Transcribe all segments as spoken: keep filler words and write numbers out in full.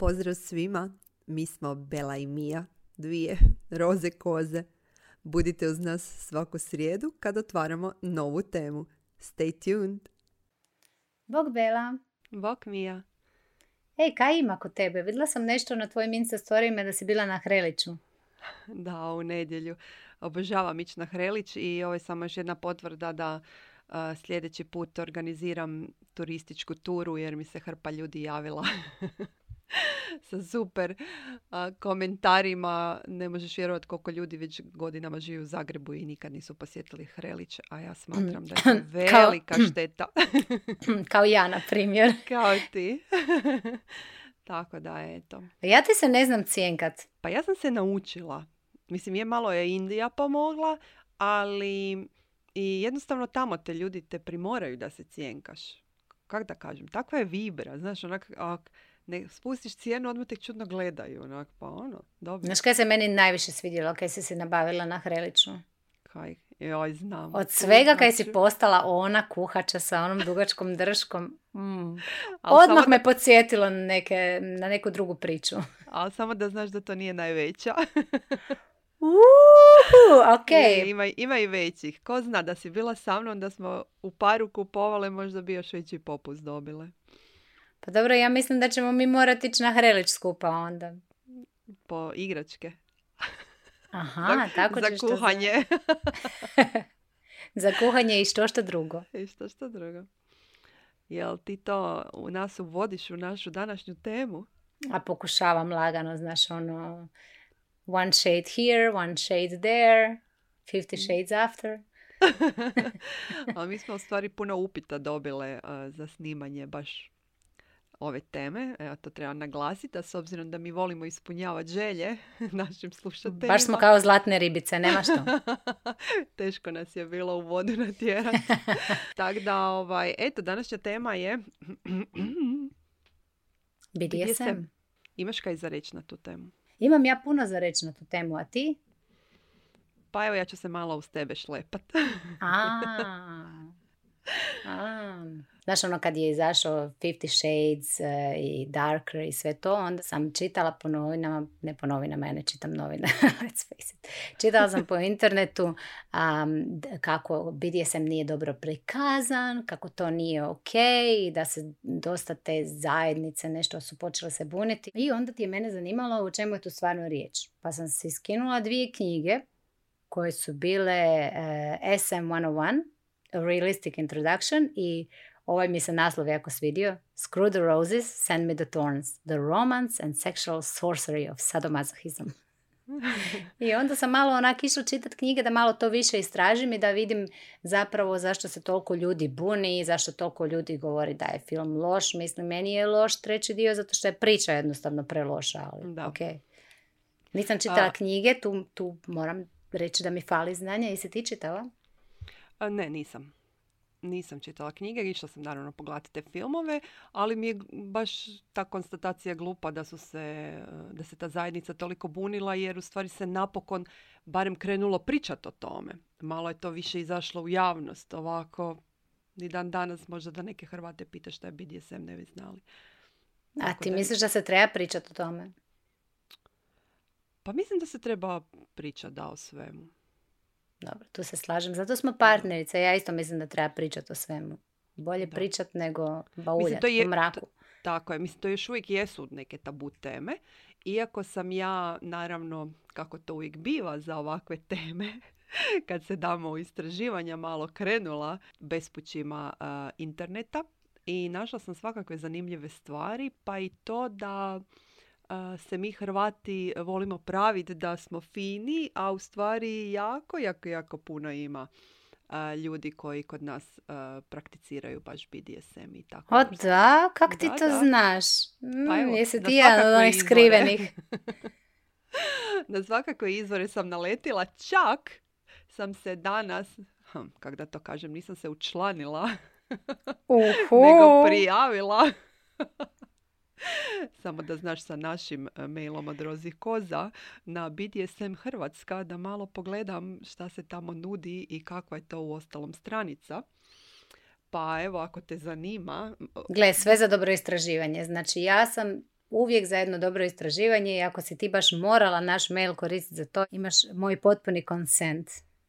Pozdrav svima, mi smo Bela i Mija, dvije roze koze. Budite uz nas svaku srijedu kad otvaramo novu temu. Stay tuned! Bog Bela. Bog Mija. Ej, kaj ima kod tebe? Vidjela sam nešto na tvojim Insta storijima da si bila na Hreliću. Da, u nedjelju. Obožavam ići na Hrelić i ovo je samo još jedna potvrda da uh, sljedeći put organiziram turističku turu jer mi se hrpa ljudi javila sa super uh, komentarima. Ne možeš vjerovati koliko ljudi već godinama živi u Zagrebu i nikad nisu posjetili Hrelić, a ja smatram da je to velika šteta. Kao ja, na primjer. Kao ti. Tako da, eto. Ja ti se ne znam cijenkat. Pa ja sam se naučila. Mislim, je malo je Indija pomogla, ali i jednostavno tamo te ljudi te primoraju da se cijenkaš. Kako da kažem? Takva je vibra. Znaš, onak, ak ne spustiš cijenu, odmah te čudno gledaju. Onak, pa ono, dobro. Znaš kaj se meni najviše svidjelo kaj si se nabavila na Hreliću? Kaj? Joj, znam. Od svega kaj si postala ona kuhača sa onom dugačkom drškom. Mm. Odmah me da... podsjetilo na, neke, na neku drugu priču. Ali samo da znaš da to nije najveća. Uhu, okay. Ne, ima, ima i većih. Ko zna da si bila sa mnom, da smo u paru kupovale, možda bi još veći popust dobile. Pa dobro, ja mislim da ćemo mi morati ići na Hrelić skupa onda. Po igračke. Aha, za, tako za ćeš kuhanje. To za... za kuhanje i što što drugo. I što što drugo. Jel ti to u nas uvodiš u našu današnju temu? A pokušavam lagano, znaš, ono... One shade here, one shade there, fifty shades after. Ali mi smo u stvari puno upita dobile uh, za snimanje baš ove teme. Evo, to treba naglasiti, a s obzirom da mi volimo ispunjavati želje našim slušateljima. Baš smo kao zlatne ribice, nema što. Teško nas je bilo u vodu natjerati. Tako da, ovaj, eto, današnja tema je B D S M. Imaš kaj za reći na tu temu? Imam ja puno za reći na tu temu, a ti? Pa evo, ja ću se malo uz tebe šlepat. a, a. Znaš, ono kad je izašao Fifty Shades uh, i Darker i sve to, onda sam čitala po novinama, ne po novinama, ja ne čitam novine, let's face it. Čitala sam po internetu um, kako B D S M nije dobro prikazan, kako to nije ok, da se dosta te zajednice nešto su počele se buniti. I onda ti je mene zanimalo u čemu je tu stvarno riječ. Pa sam se iskinula dvije knjige koje su bile uh, S M sto jedan, A Realistic Introduction, i ovaj mi se naslov jako svidio. Screw the Roses, Send me the Thorns. The Romance and Sexual Sorcery of Sadomasochism. I onda sam malo onak išla čitati knjige da malo to više istražim i da vidim zapravo zašto se toliko ljudi buni i zašto toliko ljudi govori da je film loš. Mislim, meni je loš treći dio zato što je priča jednostavno preloša. Ali, da. Okay. Nisam čitala A. knjige, tu, tu moram reći da mi fali znanja. Jesi ti čitala? A, ne, nisam. Nisam čitala knjige, išla sam naravno pogledati te filmove, ali mi je baš ta konstatacija glupa da su se, da se ta zajednica toliko bunila, jer u stvari se napokon barem krenulo pričati o tome. Malo je to više izašlo u javnost, ovako ni dan danas možda da neke Hrvate pita šta je B D S M, ne bi znali. A Tako ti da... misliš da se treba pričati o tome? Pa mislim da se treba pričati da o svemu. Dobro, tu se slažem. Zato smo partnerice. Ja isto mislim da treba pričati o svemu. Bolje da. pričati nego bauljati u mraku. To, tako je. Mislim, to još uvijek jesu neke tabu teme. Iako sam ja, naravno, kako to uvijek biva za ovakve teme, kad se damo u istraživanja, malo krenula bespućima uh, interneta i našla sam svakakve zanimljive stvari, pa i to da se mi Hrvati volimo praviti da smo fini, a u stvari jako, jako, jako puno ima uh, ljudi koji kod nas uh, prakticiraju baš B D S M i tako. O da? Kako ti da, to da. znaš? Mm, Pa evo, jesi ti jedan od onih skrivenih? Na svakakve izvore sam naletila. Čak sam se danas, hm, kako da to kažem, nisam se učlanila, Uhu. nego prijavila. Samo da znaš, sa našim mailom od Rozih koza na B D S M Hrvatska, da malo pogledam šta se tamo nudi i kakva je to u ostalom stranica. Pa evo, ako te zanima... Gle, sve za dobro istraživanje. Znači, ja sam uvijek za jedno dobro istraživanje i ako si ti baš morala naš mail koristiti za to, imaš moj potpuni consent.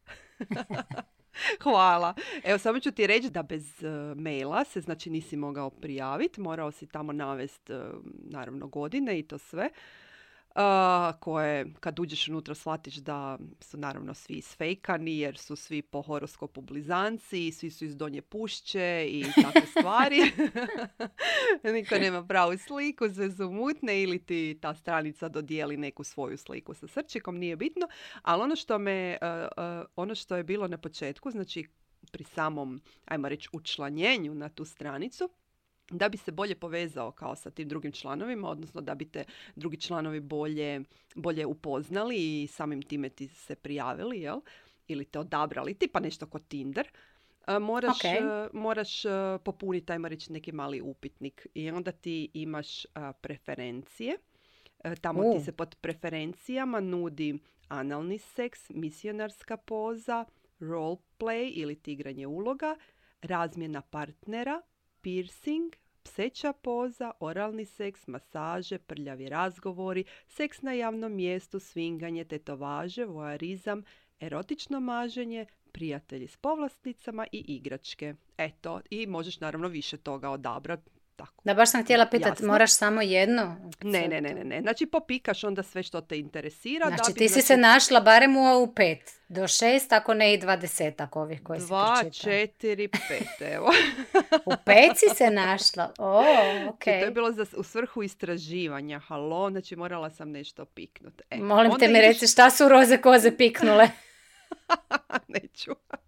Hvala. Evo, samo ću ti reći da bez uh, maila se, znači, nisi mogao prijaviti. Morao si tamo navesti, uh, naravno, godine i to sve. Uh, koje, kad uđeš unutra, shvatiš da su, naravno, svi isfejkani, jer su svi po horoskopu blizanci, svi su iz Donje Pušće i takve stvari. Niko nema pravu sliku, sve su mutne, ili ti ta stranica dodijeli neku svoju sliku sa srčikom, nije bitno. Ali ono što me, uh, uh, ono što je bilo na početku, znači pri samom, ajmo reći, učlanjenju na tu stranicu, da bi se bolje povezao kao sa tim drugim članovima, odnosno da bi te drugi članovi bolje, bolje upoznali i samim time ti se prijavili, jel? Ili te odabrali, tipa nešto kod Tinder. Uh, moraš, Okay. uh, moraš uh, popuniti, ajmo reći, neki mali upitnik i onda ti imaš uh, preferencije. Uh, tamo Uh. ti se pod preferencijama nudi analni seks, misionarska poza, role play ili ti igranje uloga, razmjena partnera, piercing, pseća poza, oralni seks, masaže, prljavi razgovori, seks na javnom mjestu, svinganje, tetovaže, voarizam, erotično maženje, prijatelji s povlasticama i igračke. Eto, i možeš naravno više toga odabrati. Tako. Da, baš sam htjela pitati, Jasno. moraš samo jedno? Ne, ne, ne, ne, ne. Znači popikaš onda sve što te interesira. Znači da bi, ti si znači, se našla barem u, u pet do šest, ako ne i dvadesetak ovih koji si Dva, pročitala. četiri, pet, evo. U pet si se našla? O, ok. I to je bilo za, u svrhu istraživanja. Halo, znači morala sam nešto piknuti. E, Molim onda te mi ideš- reci šta su roze koze piknule. Neću.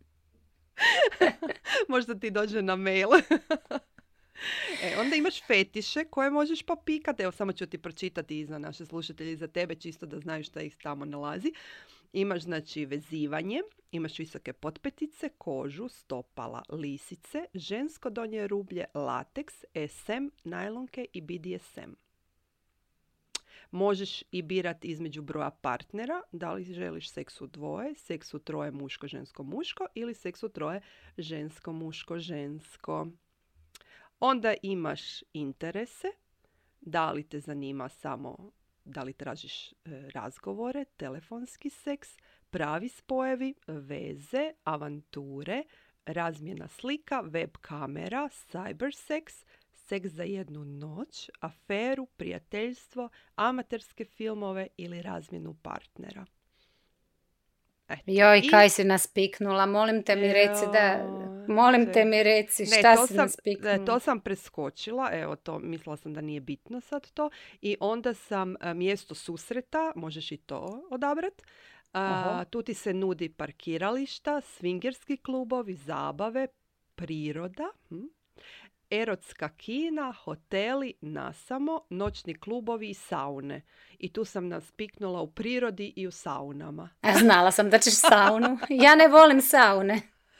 Možda ti dođe na mail. E, onda imaš fetiše koje možeš popikati. Evo, samo ću ti pročitati i za naše slušatelje, za tebe, čisto da znaju šta ih tamo nalazi. Imaš, znači, vezivanje, imaš visoke potpetice, kožu, stopala, lisice, žensko donje rublje, lateks, es em, najlonke i be de es em. Možeš i birati između broja partnera, da li želiš seks u dvoje, seks u troje, muško, žensko, muško ili seks u troje, žensko, muško, žensko. Onda imaš interese, da li te zanima samo, da li tražiš e, razgovore, telefonski seks, pravi spojevi, veze, avanture, razmjena slika, web kamera, cyber seks, seks za jednu noć, aferu, prijateljstvo, amaterske filmove ili razmjenu partnera. Eto. Joj, I- kaj si nas piknula, molim te mi reci da, Joj, molim če- te mi reci Ne, šta to si sam, nas piknula. ne, to sam preskočila, evo to, mislila sam da nije bitno sad to. I onda sam a, mjesto susreta, možeš i to odabrat. A, Aha. tu ti se nudi parkirališta, swingerski klubovi, zabave, priroda, hm, erotska kina, hoteli, nasamo, noćni klubovi i saune. I tu sam nas piknula u prirodi i u saunama. A znala sam da ćeš saunu. Ja ne volim saune.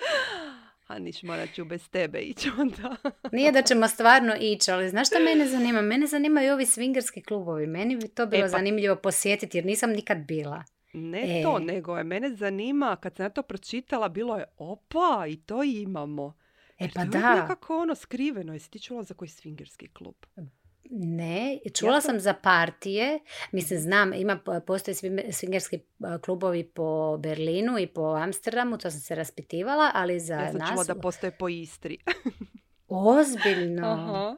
A niš, morat ću bez tebe ići onda. Nije da ćemo stvarno ići, ali znaš šta mene zanima? Mene zanimaju ovi swingerski klubovi. Meni bi to bilo pa- zanimljivo posjetiti jer nisam nikad bila. Ne E. to, nego je mene zanima, kad sam ja to pročitala, bilo je, opa, i to imamo. E Jer pa to je uvijek da. nekako ono skriveno. Jesi ti čula za koji swingerski klub? Ne, čula Ja sam- sam za partije, mislim znam, ima, postoje svim- swingerski uh, klubovi po Berlinu i po Amsterdamu, to sam se raspitivala, ali za Ja sam nas čula da postoje po Istri. ozbiljno. Aha.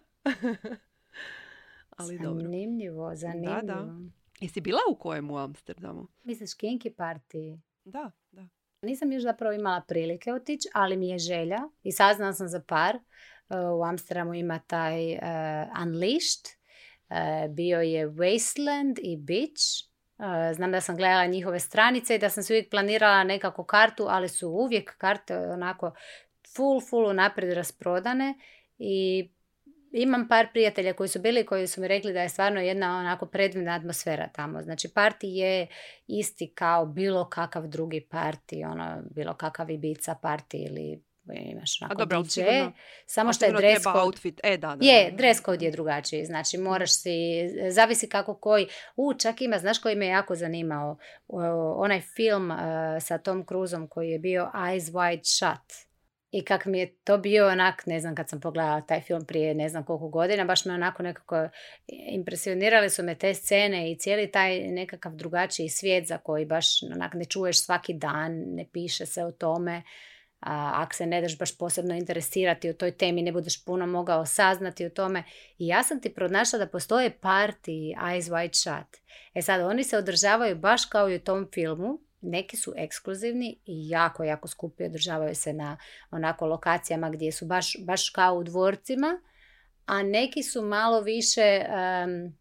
Ali dobro. Zanimljivo, zanimljivo. da. Jesi bila u kojem u Amsterdamu? Misliš kinky partiji? Da, da. Nisam još zapravo imala prilike otići, ali mi je želja i saznala sam za par. Uh, u Amsterdamu ima taj uh, Unleashed, uh, bio je Wasteland i Beach. Uh, znam da sam gledala njihove stranice i da sam se uvijek planirala nekako kartu, ali su uvijek karte onako full, full unaprijed rasprodane i imam par prijatelja koji su bili, koji su mi rekli da je stvarno jedna onako predivna atmosfera tamo. Znači, party je isti kao bilo kakav drugi party, ono, bilo kakav Ibiza party ili imaš A onako dobro, ali di džej, sigurno- samo A što je sigurno dress treba code. outfit. E, da, da. Je, da, da. dress code je drugačiji, znači moraš si, zavisi kako koji, u čak ima, znaš koji me jako zanimao, o, onaj film uh, sa Tom Cruiseom koji je bio Eyes Wide Shut. I kak mi je to bio onak, ne znam, kad sam pogledala taj film prije ne znam koliko godina, baš me onako nekako impresionirali su me te scene i cijeli taj nekakav drugačiji svijet za koji baš onak ne čuješ svaki dan, ne piše se o tome. A, ako se ne daš baš posebno interesirati o toj temi, ne budeš puno mogao saznati o tome. I ja sam ti pronašla da postoje partiji Eyes Wide Shut. E sad, oni se održavaju baš kao i u tom filmu. Neki su ekskluzivni i jako, jako skupi, održavaju se na onako lokacijama gdje su baš, baš kao u dvorcima, a neki su malo više um,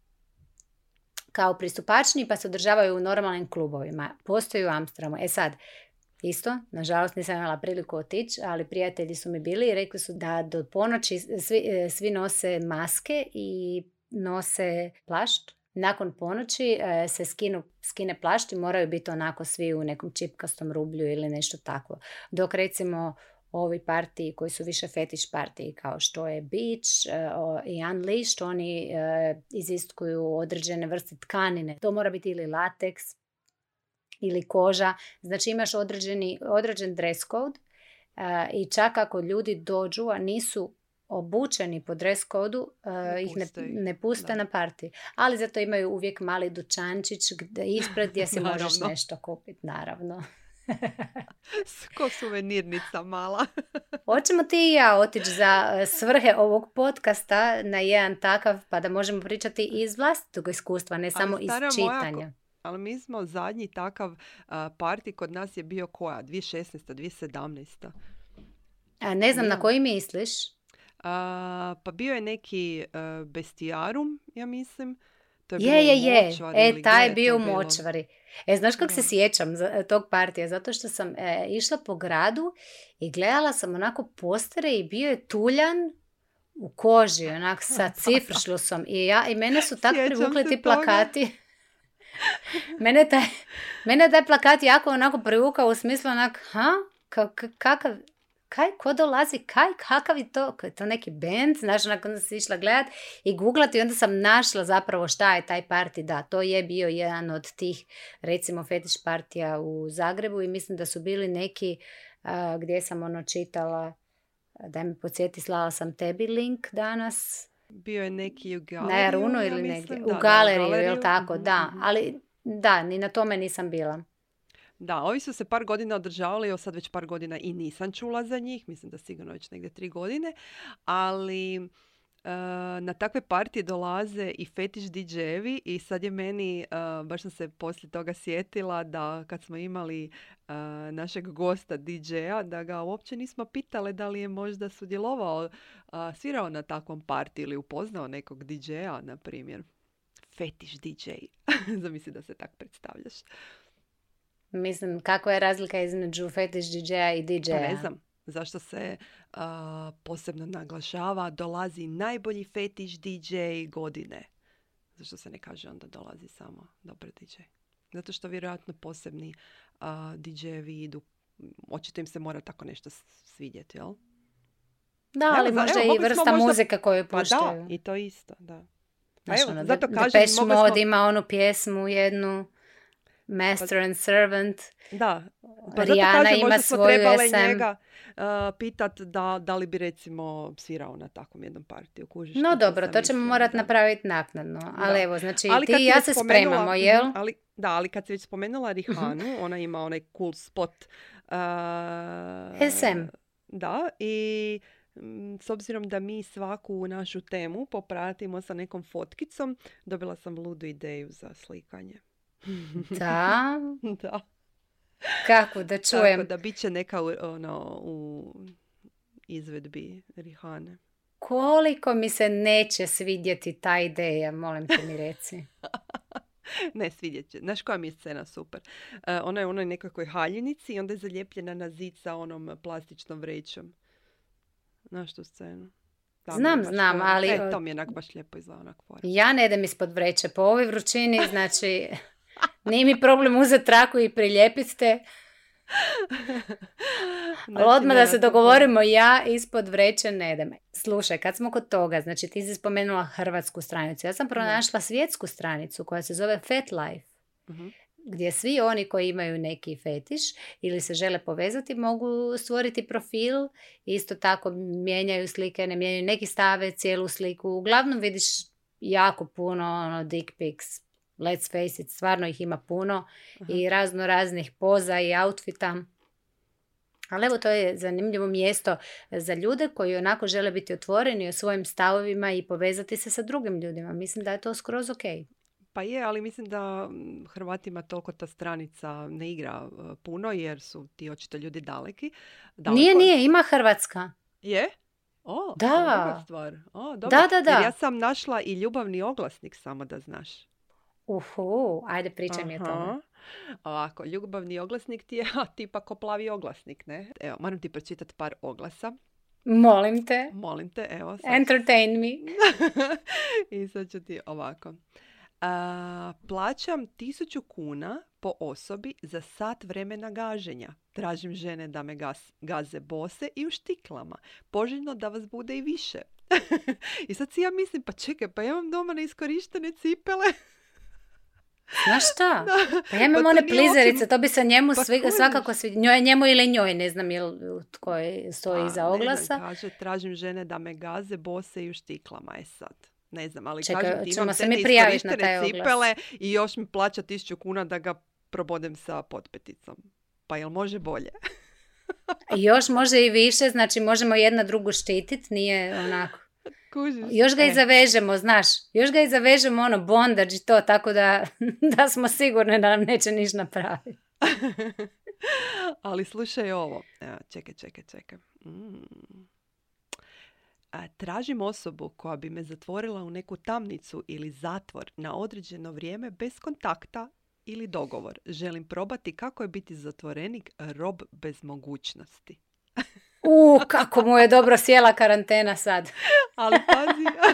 kao pristupačni pa se održavaju u normalnim klubovima. Postoji u Amsterdamu. E sad, isto, nažalost nisam imala priliku otići, ali prijatelji su mi bili i rekli su da do ponoći svi, svi nose maske i nose plašt. Nakon ponoći e, se skinu, skine plašt i moraju biti onako svi u nekom čipkastom rublju ili nešto takvo. Dok recimo ovi partiji koji su više fetiš partiji kao što je Beach e, o, i Unleashed, oni e, iziskuju određene vrste tkanine. To mora biti ili lateks ili koža. Znači imaš određeni, određen dress code e, i čak ako ljudi dođu, a nisu obučeni po dress kodu, uh, ne ih ne, ne puste da. Na partiji. Ali zato imaju uvijek mali dućančić gdje, ispred gdje si možeš nešto kupiti, naravno. Ko suvenirnica mala. Hoćemo ti i ja otići za svrhe ovog podcasta na jedan takav, pa da možemo pričati iz vlastitog iskustva, ne samo iz čitanja. Moja, ali mi smo zadnji takav uh, party kod nas je bio koja? dvije tisuće šesnaesta dvije tisuće sedamnaesta A ne znam, ja. Na koji misliš? Uh, pa bio je neki uh, bestijarum, ja mislim. To je, je, je, je. E, taj je bio u bilo? Močvari. E, znaš kako se sjećam za, tog partija? Zato što sam e, išla po gradu i gledala sam onako postere i bio je tuljan u koži, onak sa cifršlusom. I, ja, i mene su tako privukli ti plakati. mene, taj, mene taj plakat jako onako privukao u smislu onak, ha? K- kakav... Kaj, ko dolazi, kaj, kakav je to, je to neki band, znaš, nakon sam išla gledat i googlati i onda sam našla zapravo šta je taj party, da, to je bio jedan od tih, recimo, fetiš partija u Zagrebu i mislim da su bili neki uh, gdje sam ono čitala, daj mi podsjeti, slala sam tebi link danas. Bio je neki u galeriju, na Jarunu ili ja negdje, da, u galeriju, galeriju. Jel tako, mm-hmm. Da, ali da, ni na tome nisam bila. Da, ovi su se par godina održavali, evo sad već par godina i nisam čula za njih, mislim da sigurno već negdje tri godine, ali uh, na takve partije dolaze i fetiš di džejevi i sad je meni, uh, baš sam se poslije toga sjetila da kad smo imali uh, našeg gosta di džeja, da ga uopće nismo pitale da li je možda sudjelovao, uh, svirao na takvom partiju ili upoznao nekog di džeja, na primjer. Fetiš di džej. Zamisli da se tak predstavljaš. Mislim, kakva je razlika između fetiš di džeja i di džeja? Pa ne znam. Zašto se uh, posebno naglašava dolazi najbolji fetiš di džej godine? Zašto se ne kaže onda dolazi samo dobar di džej? Zato što vjerojatno posebni uh, di džejevi idu, očito im se mora tako nešto svidjeti, jel? Da, ali evo, možda evo, i vrsta možda... muzika koju puštaju. Pa da, i to isto, da. Pa evo, ono, zato kažem, Depeche Mode smo... ima onu pjesmu jednu, Master pa, and Servant. Da, pa Rihanna kažem, ima svoju trebali S M. njega uh, pitat da, da li bi recimo svirao na takvom jednom partiju. Kužiš, no dobro, to ćemo morati napraviti naknadno. Da. Ali evo, znači ali ti i ja se spremamo, jel? Ali, da, ali kad si već spomenula Rihanu, uh-huh. ona ima onaj cool spot. Uh, S M. Da, i s obzirom da mi svaku našu temu popratimo sa nekom fotkicom, dobila sam ludu ideju za slikanje. Da? Da. Kako, da čujem. Tako da bit će neka ono, u izvedbi Rihane. Koliko mi se neće svidjeti ta ideja, molim te mi reci. Ne, svidjet će. Znaš koja mi je scena super? Uh, ona je u onoj nekakvoj haljinici i onda je zalijepljena na zid sa onom plastičnom vrećom. Znaš tu scenu? Tam znam, znam, fora. ali... E, to mi je onak baš lijepo izgleda onak fora. Ja ne idem ispod vreće po ovoj vrućini, znači... Nije mi problem uzeti traku i prilijepiti te. Znači, odmah da se dogovorimo, ja ispod vreće ne idem. Slušaj, kad smo kod toga, znači ti si spomenula hrvatsku stranicu. Ja sam pronašla svjetsku stranicu koja se zove Fet Life. Uh-huh. gdje svi oni koji imaju neki fetiš ili se žele povezati mogu stvoriti profil, isto tako mijenjaju slike, ne mijenjaju, neki stave cijelu sliku, uglavnom vidiš jako puno ono, dick pics, let's face it, stvarno ih ima puno. Aha. I razno raznih poza i outfita. Ali evo, to je zanimljivo mjesto za ljude koji onako žele biti otvoreni o svojim stavovima i povezati se sa drugim ljudima. Mislim da je to skroz ok. Pa je, ali mislim da Hrvatima toliko ta stranica ne igra puno jer su ti očito ljudi daleki. Daleko. Nije, nije, ima Hrvatska. Je? O, da. To je dobra stvar. O, dobro. Da, da, da. Jer ja sam našla i ljubavni oglasnik, samo da znaš. Uhu, ajde pričaj mi o tome. Ovako, ljubavni oglasnik ti je tipa ko plavi oglasnik, ne? Evo, moram ti pročitati par oglasa. Molim te. Molim te, evo. Sad. Entertain me. I sad ću ti ovako. A, plaćam tisuću kuna po osobi za sat vremena gaženja. Tražim žene da me gaz, gaze bose i u štiklama. Poželjno da vas bude i više. I sad si ja mislim, pa čekaj, pa ja imam doma neiskorištene cipele. Znaš šta? Pa ja imam pa one plizerice, osim... to bi se njemu pa svi, svakako svi, njoj, njemu ili njoj, ne znam jel tko stoji iza oglasa. Znam, kaže, tražim žene da me gaze bose i u štiklama, je sad. Ne znam, ali Čekaj, kažem ti imam se te neiskorištene cipele i još mi plaća tisuću kuna da ga probodem sa potpeticom. Pa jel može bolje? Još može i više, znači možemo jedna drugu štititi, nije onako. Kužiš. Još ga e. i zavežemo, znaš, još ga i zavežemo ono bondage i to, tako da, da smo sigurni da nam neće niš napraviti. Ali slušaj ovo, evo, čekaj, čekaj, čekaj. Mm. A, tražim osobu koja bi me zatvorila u neku tamnicu ili zatvor na određeno vrijeme bez kontakta ili dogovor. Želim probati kako je biti zatvorenik rob bez mogućnosti. U, kako mu je dobro sjela karantena sad. Ali pazi.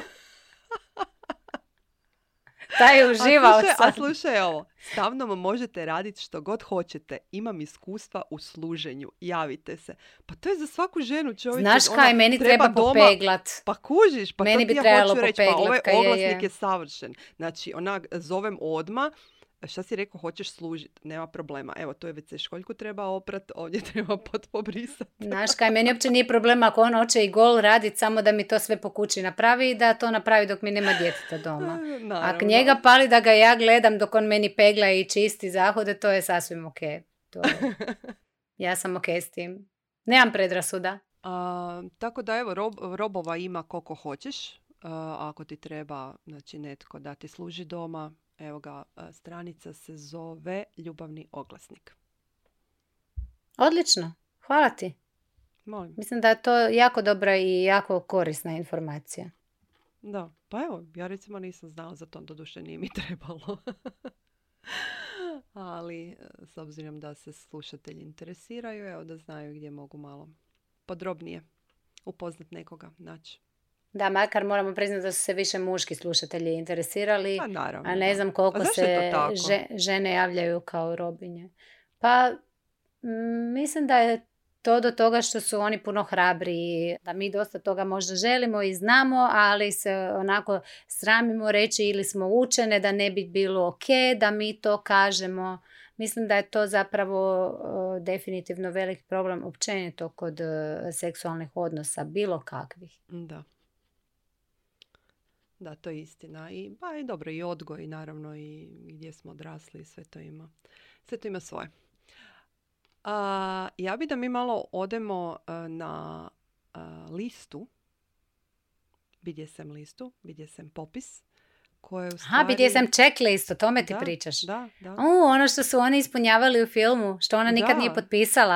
Taj je uživao a slušaj, sad. A slušaj ovo. Sa mnom možete raditi što god hoćete. Imam iskustva u služenju. Javite se. Pa to je za svaku ženu, čovječe. Znaš kaj, meni treba, treba popeglat. Pa kužiš, pa meni to bi ti ja hoću reći. Pa ovaj oglasnik je, je. je savršen. Znači, onak, zovem odma. Šta si rekao, hoćeš služiti? Nema problema. Evo, to je već se školjku treba oprat, ovdje treba pot pobrisati. Znaš kaj, meni uopće nije problema ako on hoće i gol raditi, samo da mi to sve po kući napravi i da to napravi dok mi nema djeteta doma. Ako njega pali da ga ja gledam dok on meni pegla i čisti zahode, to je sasvim ok. To je... Ja sam ok s tim. Nemam predrasuda. A, tako da evo, rob, robova ima koliko hoćeš. A, ako ti treba, znači, netko da ti služi doma, evo ga, stranica se zove Ljubavni oglasnik. Odlično, hvala ti. Molim. Mislim da je to jako dobra i jako korisna informacija. Da, pa evo, ja recimo nisam znala za to, doduše nije mi trebalo. Ali s obzirom da se slušatelji interesiraju, evo da znaju gdje mogu malo podrobnije upoznat nekoga, znači. Da, makar moramo priznati da su se više muški slušatelji interesirali, a, naravno, a ne znam koliko a se že, žene javljaju kao robinje. Pa m, mislim da je to do toga što su oni puno hrabri, da mi dosta toga možda želimo i znamo, ali se onako sramimo reći ili smo učene da ne bi bilo ok da mi to kažemo. Mislim da je to zapravo uh, definitivno velik problem općenito kod uh, seksualnih odnosa, bilo kakvih. Da. Da, to je istina. I, ba, i dobro, i odgoj, naravno, i gdje smo odrasli, sve to ima, sve to ima svoje. A, ja bi da mi malo odemo a, na a, listu, B D S M listu, B D S M popis, koje u stvari... Aha, B D S M checklist, o tome ti da, pričaš. Da, da. U, ono što su oni ispunjavali u filmu, što ona nikad da. nije potpisala.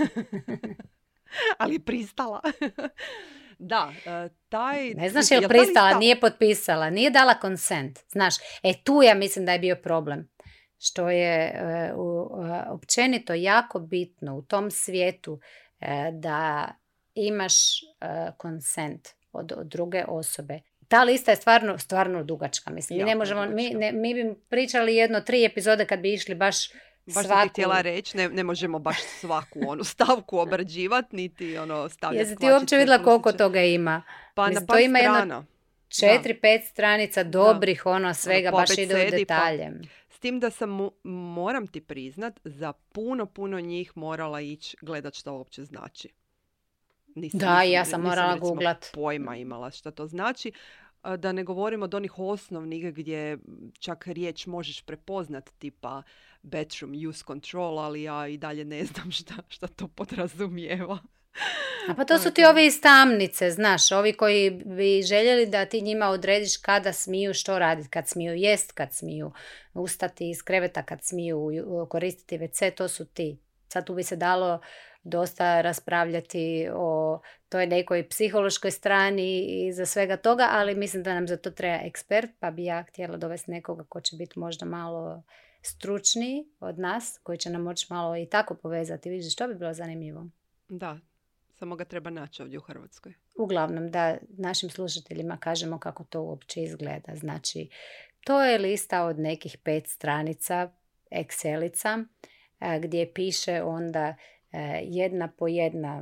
Ali pristala. Da, taj... Ne znaš je li pristala, lista... nije potpisala, nije dala consent. Znaš, e tu ja mislim da je bio problem. Što je uh, uh, općenito jako bitno u tom svijetu uh, da imaš uh, consent od, od druge osobe. Ta lista je stvarno, stvarno dugačka. Mislim. Mi, ne možemo, mi, ne, mi bi pričali jedno tri epizode kad bi išli baš Baš svaku... ti htjela reći, ne, ne možemo baš svaku onu stavku obrađivati, niti ono stavljati. Jesi ti uopće vidjela koliko toga ima? Pa Mislim, na par strana. Jedno četiri, pet stranica dobrih, da. ono svega, ono, baš ide u detalje. tim da sam, mo- moram ti priznat, za puno, puno njih morala ići gledat što uopće znači. Nisam, Da, nisam- ja sam nisam, morala recimo, googlat. pojma imala šta to znači. A da ne govorimo od onih osnovnih gdje čak riječ možeš prepoznat, tipa bedroom use control, ali ja i dalje ne znam šta, šta to podrazumijeva. A pa to su ti ovi iz tamnice, znaš, ovi koji bi željeli da ti njima odrediš kada smiju što raditi, kad smiju jest, kad smiju ustati iz kreveta, kad smiju koristiti ve ce, to su ti. Sad tu bi se dalo dosta raspravljati o toj nekoj psihološkoj strani i za svega toga, ali mislim da nam za to treba ekspert, pa bi ja htjela dovesti nekoga ko će biti možda malo stručniji od nas, koji će nam moći malo i tako povezati. Vidiš, to bi bilo zanimljivo. Da, samo ga treba naći ovdje u Hrvatskoj. Uglavnom, da našim slušateljima kažemo kako to uopće izgleda. Znači, to je lista od nekih pet stranica, Excelica, gdje piše onda jedna po jedna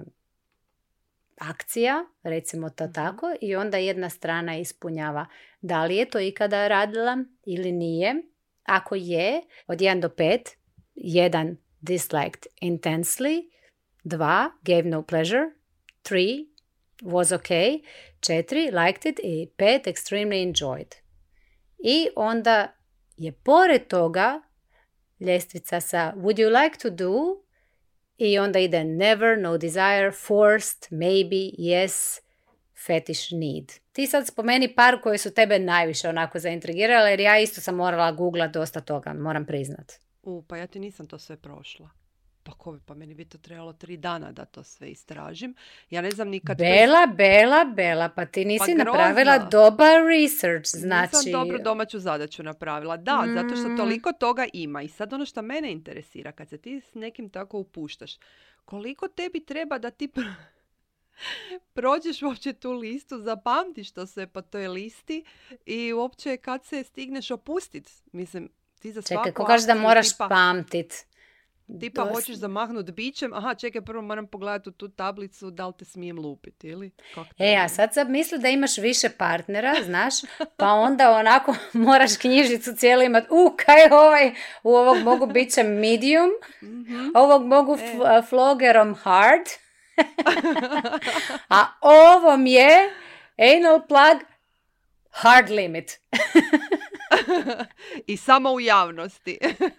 akcija, recimo to tako, i onda jedna strana ispunjava da li je to ikada radila ili nije. Ako je, od jedan do pet, jedan disliked intensely, dva gave no pleasure, tri was okay, četiri liked it i pet extremely enjoyed. I onda je pored toga ljestvica sa would you like to do i onda ide never, no desire, forced, maybe, yes, fetish, need. Ti sad spomeni par koji su tebe najviše onako zaintrigirale, jer ja isto sam morala googlat dosta toga, moram priznat. U, pa ja ti nisam to sve prošla. Pa ko bi, pa meni bi to trebalo tri dana da to sve istražim. Ja ne znam nikad... Bela, to... Bela, Bela, pa ti nisi pa napravila dobar research, znači... Nisam dobru domaću zadaću napravila. Da, mm. zato što toliko toga ima. I sad ono što mene interesira, kad se ti s nekim tako upuštaš, koliko tebi treba da ti pro... prođeš uopće tu listu, zapamtiš to sve po toj listi i uopće kad se stigneš opustit. Mislim, ti za svaku... Čekaj, ko kaže da moraš tipa... pamtit? Tipa Dost... hoćeš zamahnut bićem, aha, čekaj, prvo moram pogledati u tu tablicu da li te smijem lupiti, ili? E, a sad sam misli da imaš više partnera, znaš, pa onda onako moraš knjižicu cijelu imati, u, kaj je ovaj, u ovog mogu bićem medium, mm-hmm. ovog mogu f- e. flogerom hard, a ovom je anal plug hard limit. I samo u javnosti.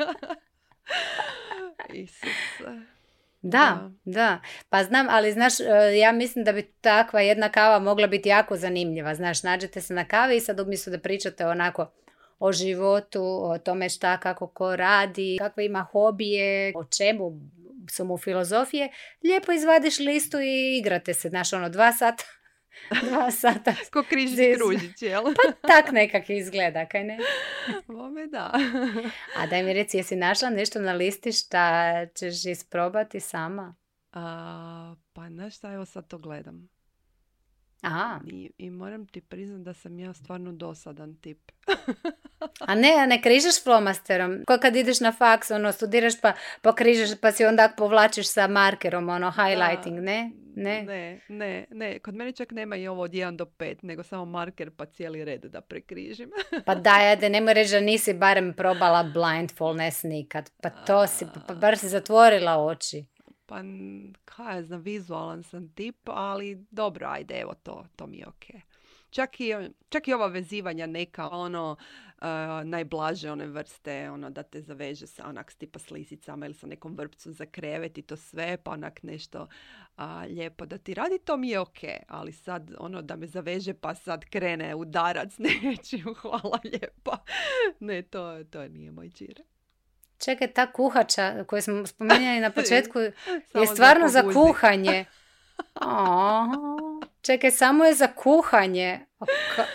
Isuse. Da, da. Pa znam, ali znaš, ja mislim da bi takva jedna kava mogla biti jako zanimljiva. Znaš, nađete se na kavi i sad umjesto da pričate onako o životu, o tome šta, kako ko radi, kakve ima hobije, o čemu su mu filozofije, lijepo izvadiš listu i igrate se, znaš, ono, dva sata. Dva sata. Ko križić kružić, jel? Pa tak nekak izgleda, kaj ne? Bome da. A daj mi reci, jesi našla nešto na listi šta ćeš isprobati sama? A, pa znaš šta, evo sad to gledam. Aha. I, I moram ti priznati da sam ja stvarno dosadan tip. A ne, a ne križaš flomasterom? Ko kad ideš na faks, ono, studiraš pa, pa križaš, pa si onda povlačiš sa markerom, ono, highlighting, ne? Ne? Ne, ne, ne. Kod mene čak nema i ovo od jedan do pet, nego samo marker pa cijeli red da prekrižim. Pa daj, ajde, nemoj reći da nisi barem probala blindfoldness nikad. Pa to si, pa bar si zatvorila oči. Pa, kaj ja znam, vizualan sam tip, ali dobro, ajde, evo to, to mi je okej. Čak i, čak i ova vezivanja neka, ono, uh, najblaže one vrste, ono, da te zaveže sa onak tipa s lisicama ili sa nekom vrpcu za krevet i to sve, pa onak nešto uh, lijepo da ti radi, to mi je okej. Ali sad, ono, da me zaveže pa sad krene udarac nečiju, hvala lijepa. Ne, to, to nije moj džir. Čekaj, ta kuhača koju smo spomenuli na početku je stvarno za kuhanje. Oh, čekaj, samo je za kuhanje. Ka-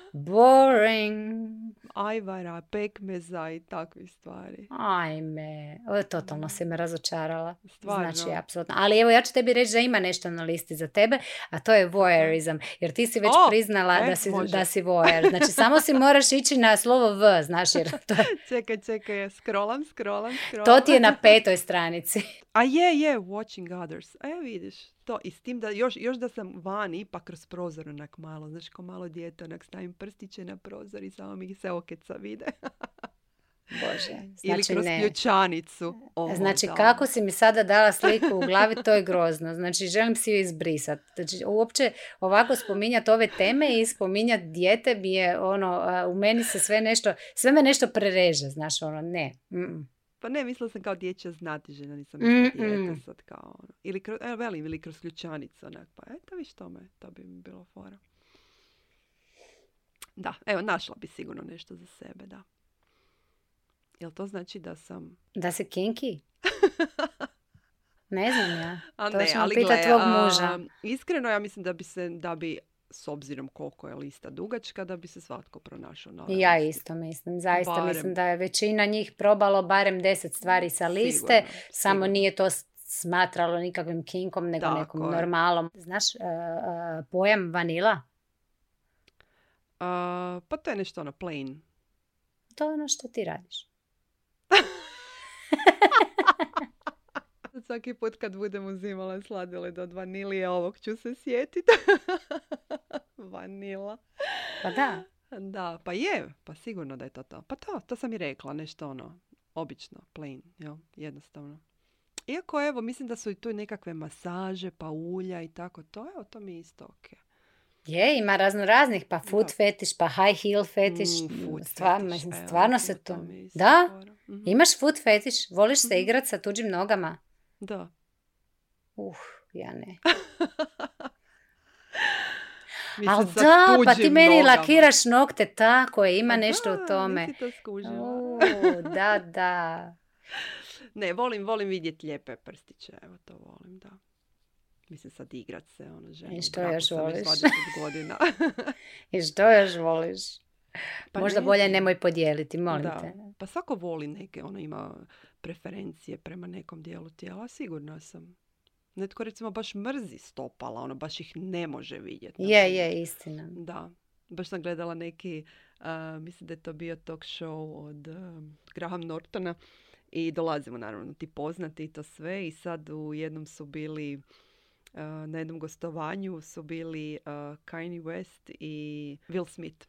boring. Ajvara, pekmeza i takve stvari. Ajme, o, totalno si me razočarala. Stvarno. Znači, apsolutno. Ali evo, ja ću tebi reći da ima nešto na listi za tebe, a to je voyeurizam. Jer ti si već o, priznala e, da, si, može. da si voyeur. Znači, samo si moraš ići na slovo V, znaš, jer to je... Čekaj, čekaj, scrollam, scrollam, scrollam. To ti je na petoj stranici. A je, je, watching others. E, vidiš, to. I s tim da još, još da sam vani, pa kroz prozor onak malo, znaš, ko malo dijete, onak stavim prstiće na prozor i samo mi se okeca vide. Bože može. Znači, Ili kroz ne. ključanicu. O, Znači, da. kako si mi sada dala sliku u glavi, to je grozno. Znači, želim si ju izbrisati. Znači, uopće ovako spominjati ove teme i spominjati dijete mi je, ono, u meni se sve nešto, sve me nešto prereže, znaš, ono, ne. Mm-mm. Pa ne, mislila sam kao dječja znatižena, nisam Mm, mislila dijete mm. sad kao ono. Ili kroz, evo velim, ili kroz ključanicu, onak, pa eto viš tome, to bi mi bilo fora. Da, evo, našla bi sigurno nešto za sebe, da. Jel to znači da sam... Da se kinky? Ne znam ja. A To ne, ćemo ali pitat gle, tvog a, muža. iskreno ja mislim da bi se, da bi, s obzirom koliko je lista dugačka, da bi se svatko pronašao na ovoj Ja listi. isto mislim. Zaista Barem. mislim da je većina njih probalo barem deset stvari sa liste. Sigurno, Samo sigurno. nije to smatralo nikakvim kinkom, nego Tako nekom je. normalom. Znaš, uh, uh, pojam vanila? A, pa to je nešto ono plain. To je ono što ti radiš. Svaki put kad budem uzimala sladoled od vanilije, ovog ću se sjetiti. Vanila. Pa da. Da, pa je, pa sigurno da je to to. Pa to, to sam i rekla, nešto ono, obično, plain, jel, jednostavno. Iako, evo, mislim da su i tu nekakve masaže, pa ulja i tako to, evo, to mi je isto ok. Je, ima razno raznih, pa foot Da. fetiš, pa high heel fetiš. Mm, foot Stvar, fetiš, mislim, evo, stvarno recimo, se to... mi je isto Da? fora. Mhm. Imaš foot fetiš? Voliš se Mhm. igrat sa tuđim nogama? Da. Uh, ja ne. Mislim, Ali sa da, pa ti tuđim meni nogama. lakiraš nokte, tako je, ima Pa nešto da, u tome. nisi to skužila. U, da, da. Ne, volim, volim vidjeti lijepe prstiće, evo to volim, da. Mislim sad igrat se, ono, žena. I u što braku još sam već voliš? dvadeset godina. I što još voliš? Pa Možda ne bolje znam. nemoj podijeliti, molim Da. te. Pa svako voli neke, ono ima preferencije prema nekom dijelu tijela, sigurna sam. Netko recimo baš mrzi stopala, ono baš ih ne može vidjeti. na Je, primjer. je, istina. Da. Baš sam gledala neki, uh, mislim da je to bio talk show od uh, Graham Nortona i dolazimo naravno ti poznati i to sve i sad u jednom su bili, uh, na jednom gostovanju su bili uh, Kanye West i Will Smith.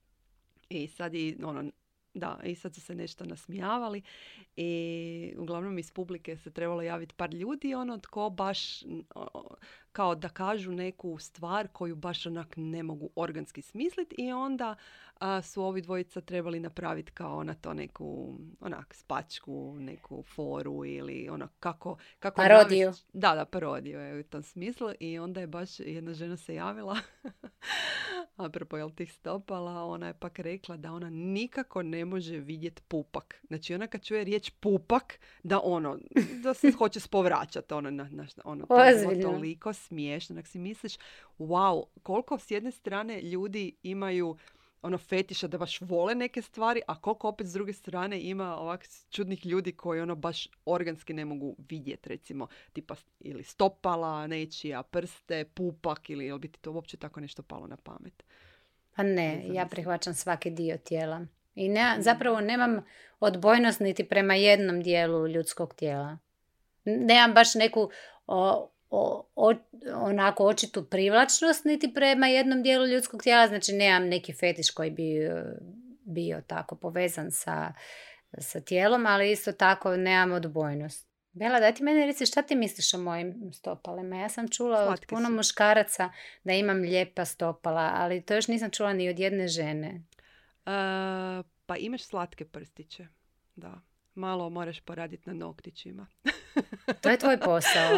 I sad i ono, da, i sad su se nešto nasmijavali i uglavnom iz publike se trebalo javiti par ljudi, ono tko baš o, kao da kažu neku stvar koju baš onak ne mogu organski smisliti i onda a, su ovi dvojica trebali napraviti kao na to neku onak spačku, neku foru ili ono kako... kako Parodiju. navest- Da, da, parodiju je u tom smislu i onda je baš jedna žena se javila apropo jel tih stopala, ona je pak rekla da ona nikako ne može vidjeti pupak. Znači ona kad čuje riječ pupak, da ono, da se hoće spovraćati. Ono, na, na, ono, to je bilo Ozbiljno. toliko smiješno. Nek si misliš, wow, koliko s jedne strane ljudi imaju ono fetiša da baš vole neke stvari, a koliko opet s druge strane ima ovak čudnih ljudi koji ono baš organski ne mogu vidjeti, recimo tipa ili stopala nečija, prste, pupak ili jel bi ti to uopće tako nešto palo na pamet? Pa ne, Ne ja znam. prihvaćam svaki dio tijela. I ne, zapravo nemam odbojnost niti prema jednom dijelu ljudskog tijela. Nemam baš neku o, o, o, onako očitu privlačnost niti prema jednom dijelu ljudskog tijela, znači nemam neki fetiš koji bi e, bio tako povezan sa, sa tijelom, ali isto tako nemam odbojnost. Bela, daj ti meni reci šta ti misliš o mojim stopalima. Ja sam čula od Slatke puno su. muškaraca da imam lijepa stopala, ali to još nisam čula ni od jedne žene. E, pa imaš slatke prstiće, da. Malo moraš poraditi na noktićima. To je tvoj posao.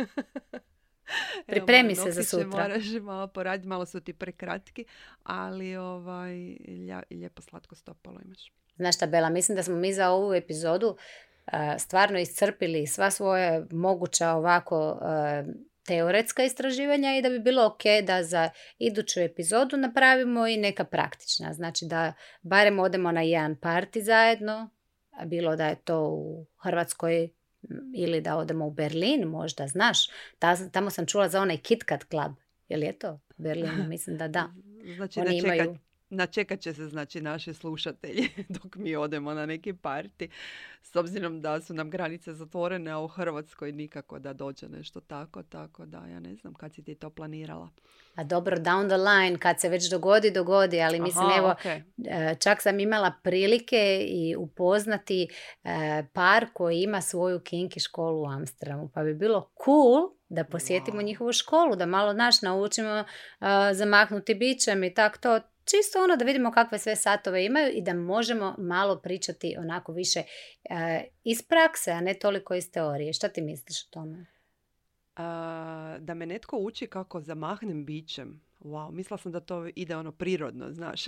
Evo, Pripremi malo se za noktiće sutra. Moraš malo poraditi, malo su ti prekratki, ali ovaj, lja- lijepo slatko stopalo imaš. Znaš šta, Bela, mislim da smo mi za ovu epizodu uh, stvarno iscrpili sva svoje moguća ovako uh, teoretska istraživanja i da bi bilo ok da za iduću epizodu napravimo i neka praktična. Znači da barem odemo na jedan party zajedno, a bilo da je to u Hrvatskoj m, ili da odemo u Berlin možda, znaš. Ta, tamo sam čula za onaj KitKat Club. Je li je to u Berlinu? Mislim da da. Znači Oni da čeka, imaju- načekat će se znači naši slušatelji dok mi odemo na neki party. S obzirom da su nam granice zatvorene, a u Hrvatskoj nikako da dođe nešto tako. Tako da ja ne znam kad si ti to planirala. A dobro, down the line, kad se već dogodi, dogodi. Ali mislim, Aha, evo, okay. čak sam imala prilike i upoznati par koji ima svoju kinky školu u Amsterdamu. Pa bi bilo cool da posjetimo wow. njihovu školu, da malo naš naučimo uh, zamahnuti bićem i tako to. Čisto ono da vidimo kakve sve satove imaju i da možemo malo pričati onako više uh, iz prakse, a ne toliko iz teorije. Šta ti misliš o tome? Uh, da me netko uči kako zamahnem bićem. Wow, mislila sam da to ide ono prirodno, znaš.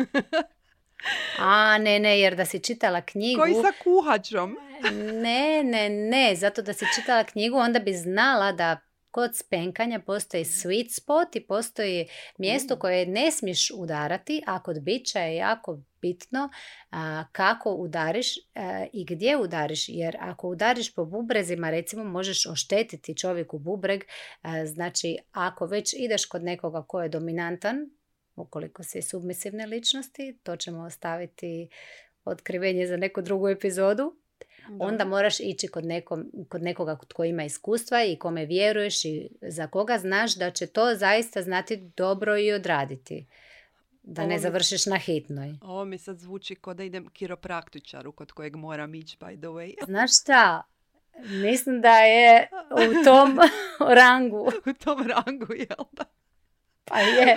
A, ne, ne, jer da si čitala knjigu... Koji sa kuhačom? Ne, ne, ne, zato da si čitala knjigu, onda bi znala da kod spenkanja postoji sweet spot i postoji mjesto koje ne smiješ udarati, a kod bića je jako bitno a, kako udariš a, i gdje udariš, jer ako udariš po bubrezima, recimo, možeš oštetiti čovjeku bubreg, a, znači ako već ideš kod nekoga ko je dominantan, ukoliko si submisivne ličnosti, to ćemo ostaviti otkrivenje za neku drugu epizodu. Da. Onda moraš ići kod, nekom, kod nekoga tko ima iskustva i kome vjeruješ i za koga znaš da će to zaista znati dobro i odraditi. Da ovo ne mi, završiš na hitnoj. Ovo mi sad zvuči kao da idem kiropraktičaru kod kojeg moram ići, by the way. Znaš šta? Mislim da je u tom rangu. U tom rangu, jel da? Pa je.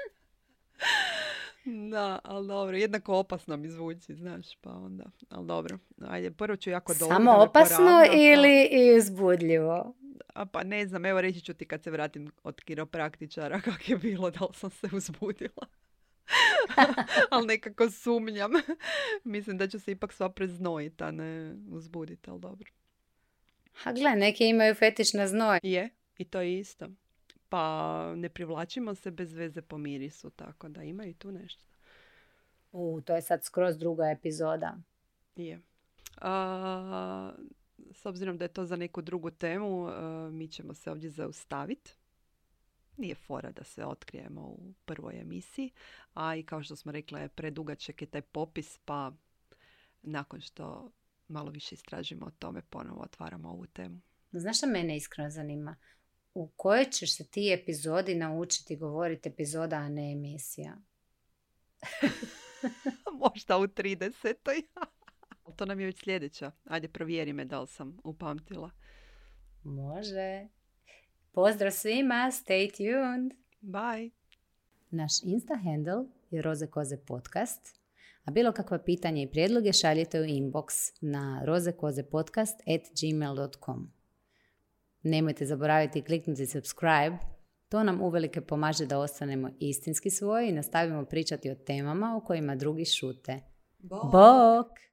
Da, ali dobro, jednako opasno mi zvuči, znaš, pa onda, ali dobro. Ajde, prvo ću jako dobro. Samo opasno poravna, ili pa... i uzbudljivo? A pa ne znam, evo reći ću ti kad se vratim od kiropraktičara kak je bilo, da li sam se uzbudila. Ali nekako sumnjam. Mislim da ću se ipak sva preznojiti, a ne uzbuditi, ali dobro. A gle, neki imaju fetiš na znoj. Je, i to je isto. Pa ne privlačimo se bez veze po mirisu, tako da ima i tu nešto. U, to je sad skroz druga epizoda. Je. A, s obzirom da je to za neku drugu temu, a, mi ćemo se ovdje zaustaviti. Nije fora da se otkrijemo u prvoj emisiji, a i kao što smo rekli, predugačak je taj popis, pa nakon što malo više istražimo o tome, ponovo otvaramo ovu temu. Znaš što mene iskreno zanima? U kojoj ćeš se ti epizodi naučiti govoriti epizoda, a ne emisija? Možda u tridesetoj. To nam je već sljedeća. Ajde, provjeri me da li sam upamtila. Može. Pozdrav svima, stay tuned. Bye. Naš Insta handle je Roze Koze podcast, a bilo kakva pitanja i prijedloge šaljite u inbox na rozekozepodcast at gmail dot com. Nemojte zaboraviti kliknuti subscribe, to nam uvelike pomaže da ostanemo istinski svoji i nastavimo pričati o temama o kojima drugi šute. Bok! Bok!